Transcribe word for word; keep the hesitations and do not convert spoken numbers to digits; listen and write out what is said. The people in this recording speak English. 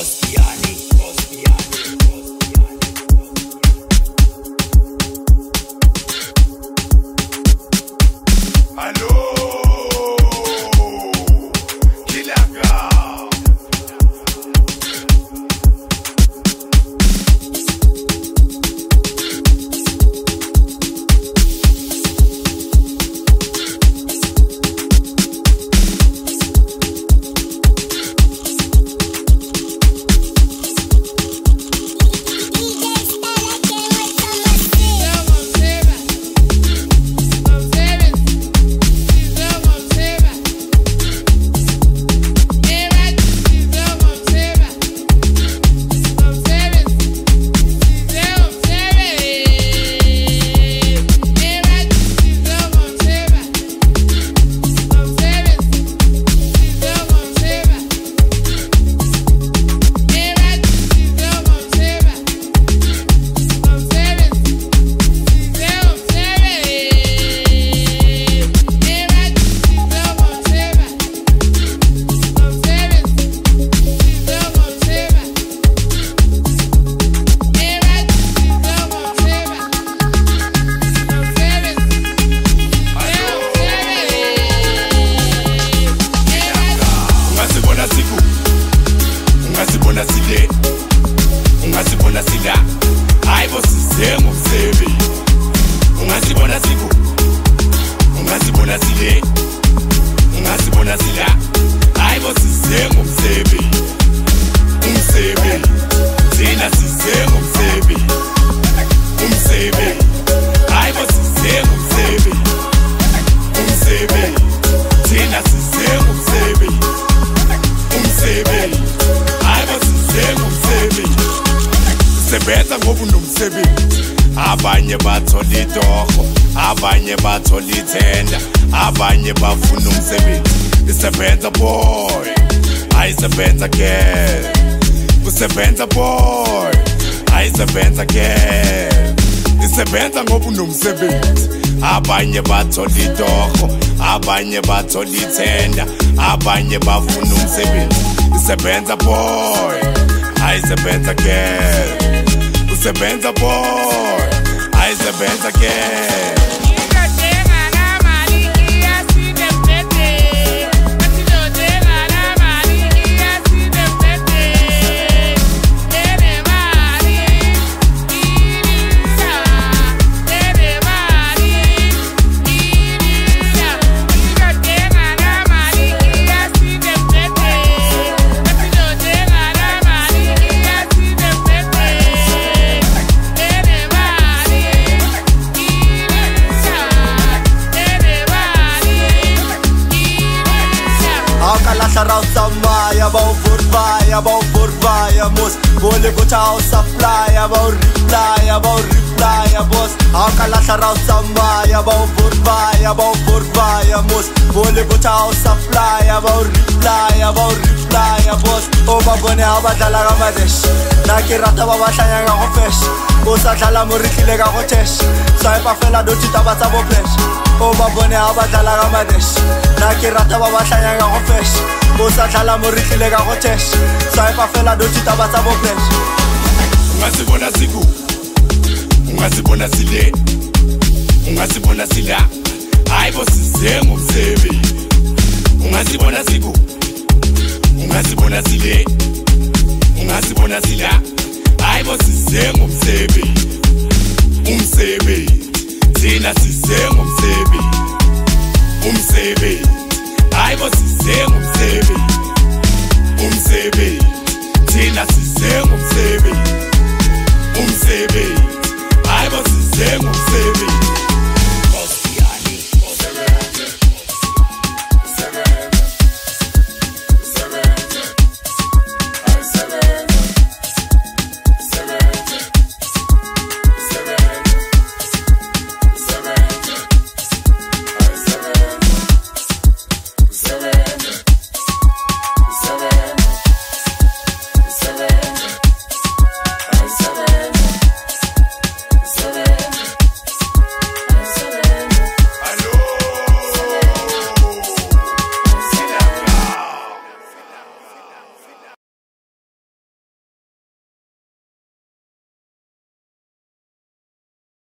Sebenza ngoba unomsebenzi, abanye bathola itoho, abanye bathola ithenda, abanye bafuna umsebenzi. Isebenza boy, ayisebenza girl. Usebenza boy, ayisebenza girl. Isebenza ngoba unomsebenzi, abanye bathola itoho, abanye bathola ithenda, abanye bafuna umsebenzi. Isebenza boy, ayisebenza girl. Usebenza boy, ayisebenza girl. Around Samaya, about Furfaya, about Furfaya, boss. Bole go chow supply, about reply, about reply, boss. Akalash around Samaya, about Furfaya, about Furfaya, boss. Bole go chow supply, about reply, about reply, boss. Oh, babone abadala gamadesh. Nakirata babashanya ga ofesh. Bosa dala morikile ga hotesh. Saipa fela do titaba sa bopesh. Oh, babone abadala gamadesh. Nakirata babashanya ga ofesh. Bosa dala morikile ga hotesh. Saipa fela do titaba sa bopesh. Ungasibona siku, ungasibona sile, ungasibona sila. Hayibo size ngomsebenzi. Ungasibona siku, ungasibona sile, ungasibona sila. Hayibo size ngomsebenzi. Umsebenzi, thina size ngomsebenzi. Umsebenzi, hayibo size ngomsebenzi. Umsebenzi, thina size ngomsebenzi.